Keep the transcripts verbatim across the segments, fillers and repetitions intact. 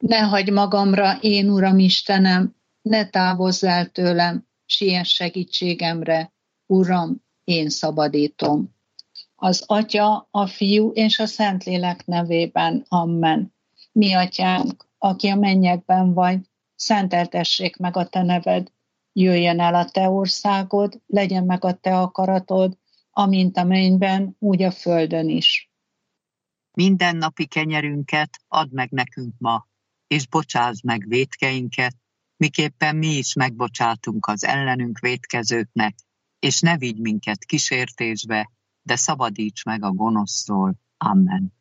Ne hagyj magamra, én Uram Istenem, ne távozz el tőlem, siess segítségemre, Uram, én szabadítom. Az Atya, a Fiú és a Szentlélek nevében, amen. Mi Atyánk, aki a mennyekben vagy, szenteltessék meg a te neved, jöjjön el a te országod, legyen meg a te akaratod, amint a mennyben, úgy a földön is. Mindennapi kenyerünket add meg nekünk ma, és bocsásd meg vétkeinket, miképpen mi is megbocsátunk az ellenünk vétkezőknek, és ne vigy minket kísértésbe, de szabadíts meg a gonosztól. Amen.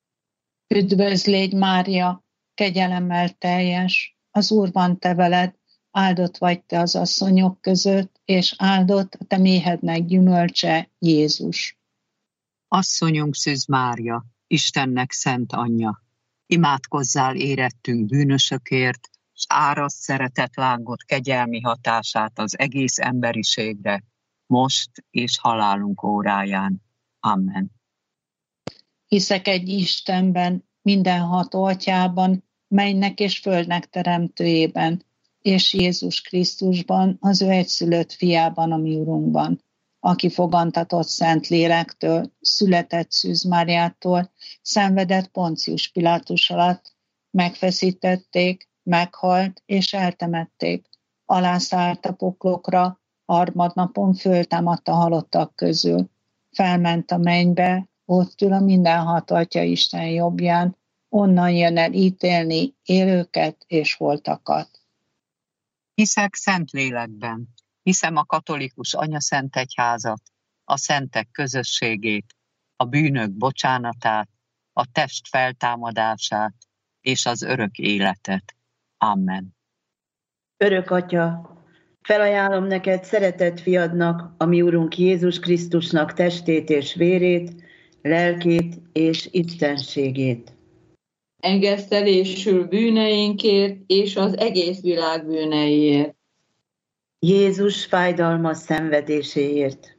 Üdvözl légy, Mária, kegyelemmel teljes, az Úr van te veled, áldott vagy te az asszonyok között, és áldott a te méhednek gyümölcse, Jézus. Asszonyunk Szűz Mária, Istennek szent anyja, imádkozzál érettünk bűnösökért, s áraszt szeretet lángot kegyelmi hatását az egész emberiségre, most és halálunk óráján. Amen. Hiszek egy Istenben, mindenható Atyában, mennynek és földnek teremtőjében, és Jézus Krisztusban, az ő egyszülött fiában, a mi Urunkban, aki fogantatott Szent Lélektől, született Szűz Máriától, szenvedett Poncius Pilátus alatt, megfeszítették, meghalt és eltemették, alászállt a poklokra, harmadnapon föltámadt a halottak közül, felment a mennybe, ott ül a mindenható Atya Isten jobbján, onnan jön el ítélni élőket és holtakat. Hiszek szent lélekben, hiszem a katolikus anyaszentegyházat, a szentek közösségét, a bűnök bocsánatát, a test feltámadását és az örök életet. Amen. Örök Atya, felajánlom neked szeretett fiadnak, a mi Urunk Jézus Krisztusnak testét és vérét, lelkét és istenségét. Engesztelésül bűneinkért és az egész világ bűneiért. Jézus fájdalmas szenvedéséért.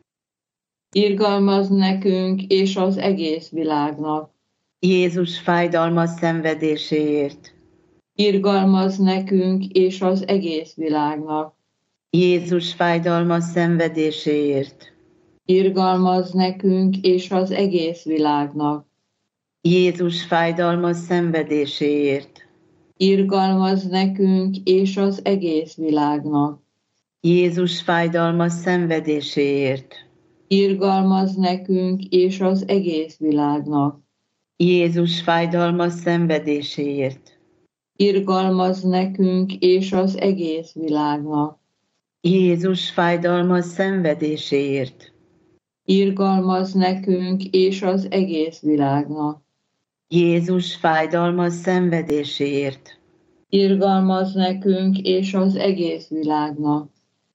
Irgalmazz nekünk és az egész világnak. Jézus fájdalmas szenvedéséért. Irgalmazz nekünk és az egész világnak. Jézus fájdalmas szenvedéséért. Irgalmazz nekünk és az egész világnak. Jézus fájdalmas szenvedéséért. Irgalmazz nekünk és az egész világnak. Jézus fájdalmas szenvedéséért. Irgalmazz nekünk és az egész világnak. Jézus fájdalmas szenvedéséért. Irgalmazz nekünk és az egész világnak. Jézus fájdalmas szenvedéséért. Irgalmazz nekünk és az egész világnak. Jézus fájdalmas szenvedéséért. Irgalmazz nekünk és az egész világnak.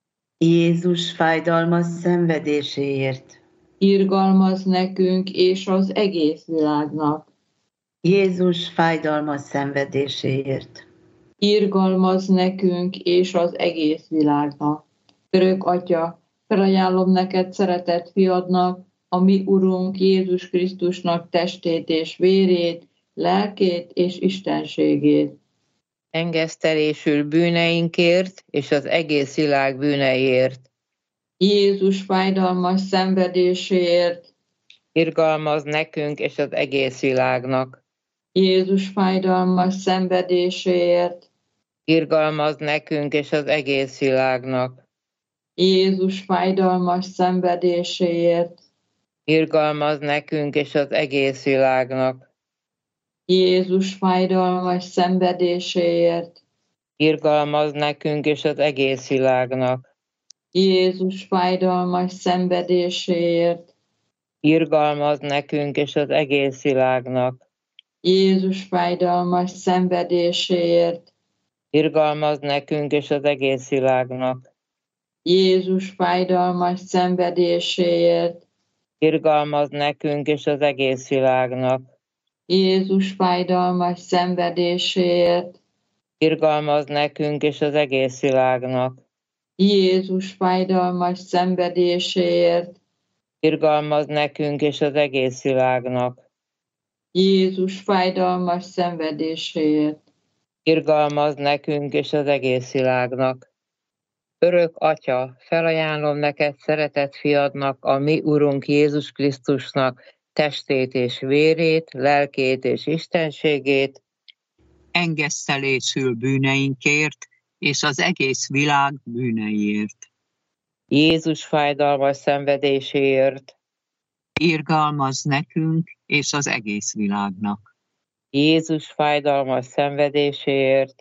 Jézus fájdalmas szenvedéséért. Irgalmazz nekünk és az egész világnak. Jézus fájdalmas szenvedéséért. Irgalmazz nekünk és az egész világnak. Örök Atya, felajánlom neked szeretett fiadnak, a mi Urunk Jézus Krisztusnak testét és vérét, lelkét és istenségét. Engesztelésül bűneinkért és az egész világ bűneiért. Jézus fájdalmas szenvedéséért. Irgalmazz nekünk és az egész világnak. Jézus fájdalmas szenvedéséért. Irgalmazz nekünk és az egész világnak. Jézus fájdalmas szenvedéséért. Irgalmazz nekünk és az egész világnak. Jézus fájdalmas szenvedéséért. Irgalmazz nekünk és az egész világnak. Jézus fájdalmas szenvedéséért. Irgalmazz nekünk és az egész világnak. Jézus fájdalmas szenvedéséért. Irgalmazz nekünk és az egész világnak. Jézus fájdalmas szenvedéséért. Irgalmazz nekünk és az egész világnak. Jézus fájdalmas szenvedéséért. Irgalmazz nekünk és az egész világnak. Jézus fájdalmas szenvedéséért. Irgalmazz nekünk és az egész világnak. Jézus fájdalmas szenvedéséért. irgalmaz nekünk és az egész világnak. Örök Atya, felajánlom neked szeretett fiadnak, a mi Urunk Jézus Krisztusnak testét és vérét, lelkét és istenségét, engesztelésül bűneinkért és az egész világ bűneiért. Jézus fájdalmas szenvedéséért, irgalmaz nekünk és az egész világnak. Jézus fájdalmas szenvedéséért,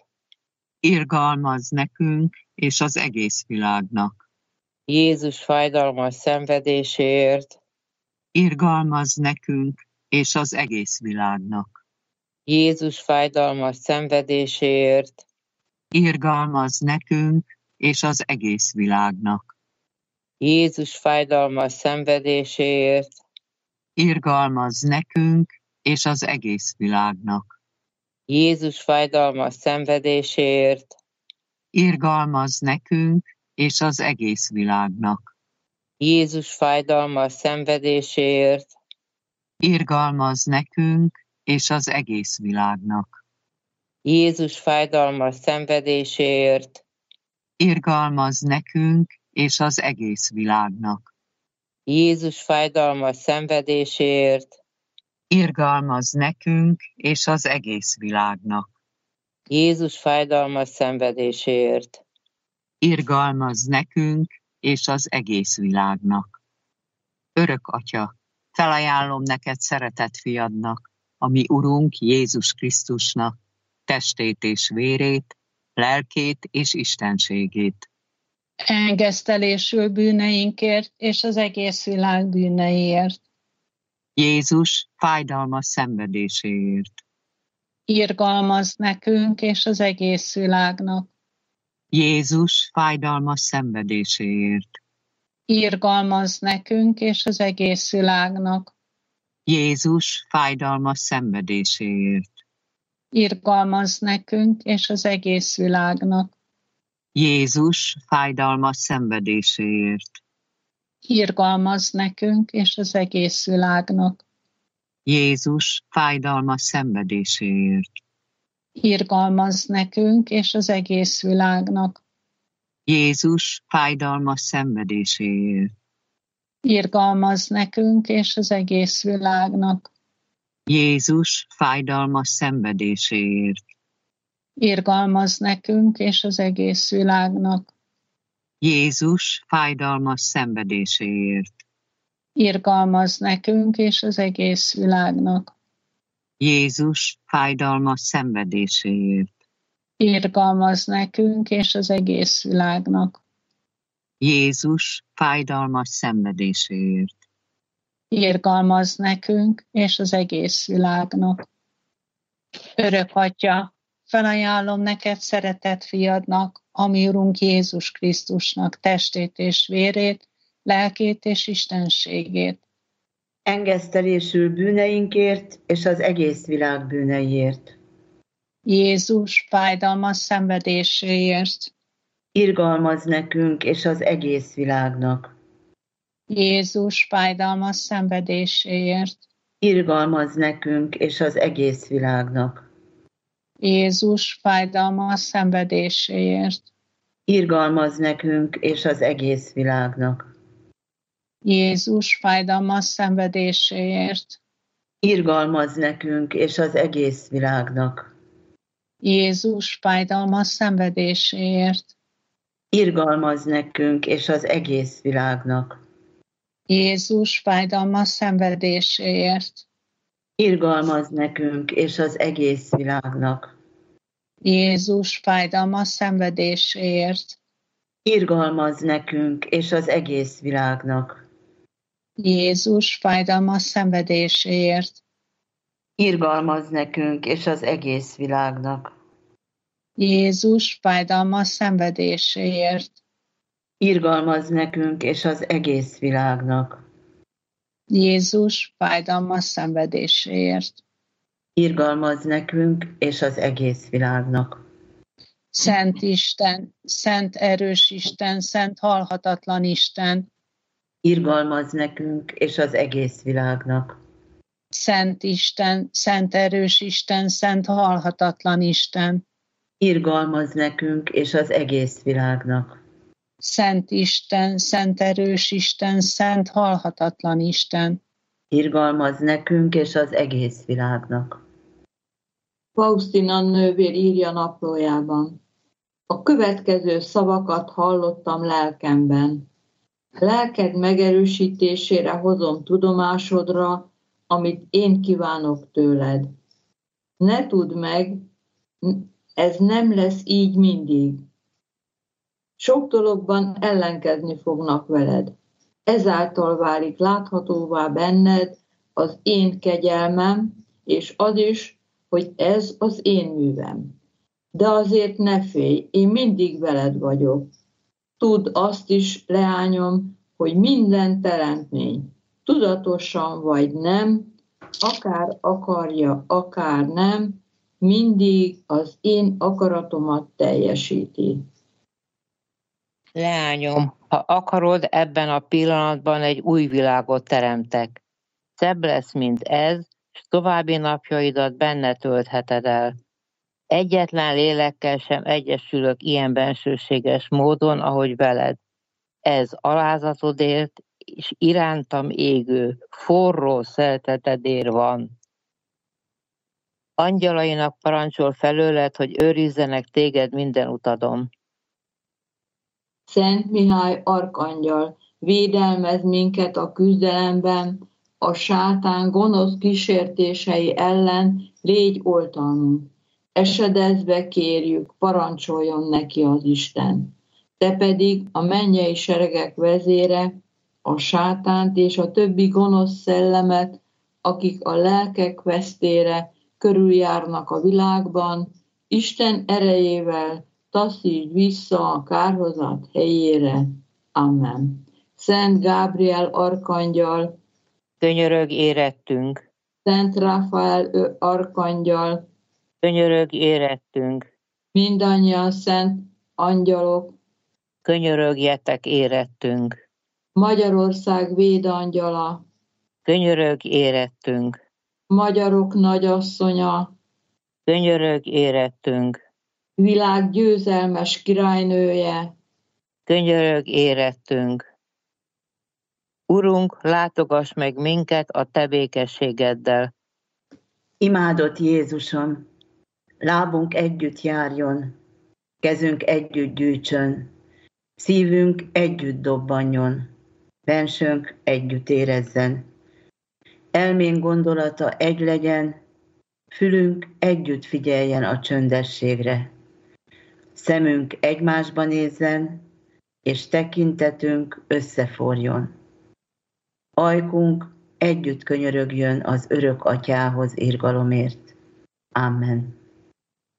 irgalmaz nekünk és az egész világnak. Jézus fájdalmas szenvedéséért, irgalmaz nekünk és az egész világnak. Jézus fájdalmas szenvedéséért, irgalmaz nekünk és az egész világnak. Jézus fájdalmas szenvedéséért, irgalmaz nekünk és az egész világnak. Jézus fájdalmas szenvedéséért, irgalmaz nekünk és az egész világnak. Jézus fájdalmas szenvedéséért, irgalmaz nekünk és az egész világnak. Jézus fájdalmas szenvedéséért, irgalmaz nekünk és az egész világnak. Jézus fájdalmas szenvedéséért, irgalmaz nekünk és az egész világnak. Jézus fájdalmas szenvedéséért, irgalmaz nekünk és az egész világnak. Örök Atya, felajánlom neked szeretett fiadnak, a mi Urunk Jézus Krisztusnak testét és vérét, lelkét és istenségét. Engesztelésül bűneinkért és az egész világ bűneiért. Jézus fájdalmas szenvedéséért. Irgalmaz nekünk és az egész világnak. Jézus fájdalmas szenvedéséért. Irgalmaz nekünk és az egész világnak. Jézus fájdalmas szenvedéséért. Irgalmaz nekünk és az egész világnak. Jézus fájdalmas szenvedéséért. Irgalmaz nekünk és az egész világnak. Jézus fájdalmas szenvedéséért. Irgalmaz nekünk és az egész világnak. Jézus fájdalmas szenvedéséért. Irgalmaz nekünk és az egész világnak. Jézus fájdalmas szenvedéséért. Irgalmaz nekünk és az egész világnak. Jézus fájdalmas szenvedéséért. Irgalmaz nekünk és az egész világnak. Jézus fájdalmas szenvedéséért. Irgalmaz nekünk és az egész világnak. Jézus fájdalmas szenvedéséért. Irgalmaz nekünk és az egész világnak. Örök Atya, felajánlom neked szeretett fiadnak, a mi Urunk Jézus Krisztusnak testét és vérét, lelkét és istenségét. Engesztelésül bűneinkért és az egész világ bűneiért. Jézus fájdalmas szenvedéséért. Irgalmaz nekünk és az egész világnak. Jézus fájdalmas szenvedéséért. Irgalmaz nekünk és az egész világnak. Jézus fájdalmas szenvedéséért. Irgalmaz nekünk és az egész világnak. Jézus fájdalmas szenvedéséért. Irgalmaz nekünk és az egész világnak. Jézus fájdalmas szenvedéséért. Irgalmaz nekünk és az egész világnak. Jézus fájdalmas szenvedéséért. Irgalmaz nekünk és az egész világnak. Jézus fájdalmas szenvedéséért. Irgalmaz nekünk és az egész világnak. Jézus fájdalmas szenvedéséért. Irgalmaz nekünk és az egész világnak. Jézus fájdalmas szenvedéséért. Irgalmaz nekünk és az egész világnak. Jézus fájdalmas szenvedéséért. Irgalmaz nekünk és az egész világnak. Szent Isten, szent erős Isten, szent halhatatlan Isten, Irgalmaz nekünk és az egész világnak. Szent Isten, szent erős Isten, szent halhatatlan Isten, Irgalmaz nekünk és az egész világnak. Szent Isten, szent erős Isten, szent halhatatlan Isten, Irgalmaz nekünk és az egész világnak. Faustina nővér írja naplójában. A következő szavakat hallottam lelkemben. Lelked megerősítésére hozom tudomásodra, amit én kívánok tőled. Ne tudd meg, ez nem lesz így mindig. Sok dologban ellenkezni fognak veled. Ezáltal válik láthatóvá benned az én kegyelmem, és az is, hogy ez az én művem. De azért ne félj, én mindig veled vagyok. Tudd azt is, leányom, hogy minden teremtmény, tudatosan vagy nem, akár akarja, akár nem, mindig az én akaratomat teljesíti. Leányom, ha akarod, ebben a pillanatban egy új világot teremtek. Szebb lesz, mint ez, és további napjaidat benne töltheted el. Egyetlen lélekkel sem egyesülök ilyen bensőséges módon, ahogy veled. Ez alázatodért és irántam égő, forró szeretetedért van. Angyalainak parancsol felőled, hogy őrizzenek téged minden utadon. Szent Mihály arkangyal, védelmez minket a küzdelemben, a sátán gonosz kísértései ellen légy oltalmunk. Esedezve kérjük, parancsoljon neki az Isten. Te pedig a mennyei seregek vezére, a sátánt és a többi gonosz szellemet, akik a lelkek vesztére körüljárnak a világban, Isten erejével taszítsd vissza a kárhozat helyére. Amen. Szent Gábriel arkangyal, Könyörög érettünk. Szent Ráfael arkangyal, Könyörög érettünk. mindannyian szent angyalok, Könyörögjetek érettünk. Magyarország védangyala, Könyörög érettünk. magyarok nagyasszonya, Könyörög érettünk. világ győzelmes királynője, Könyörög érettünk. Urunk, látogass meg minket a te békességeddel. Imádott Jézusom, lábunk együtt járjon, kezünk együtt gyűjtsön, szívünk együtt dobbanjon, bensőnk együtt érezzen. Elménk gondolata egy legyen, fülünk együtt figyeljen a csöndességre. Szemünk egymásba nézzen, és tekintetünk összeforjon. Ajkunk együtt könyörögjön az örök atyához irgalomért. Amen.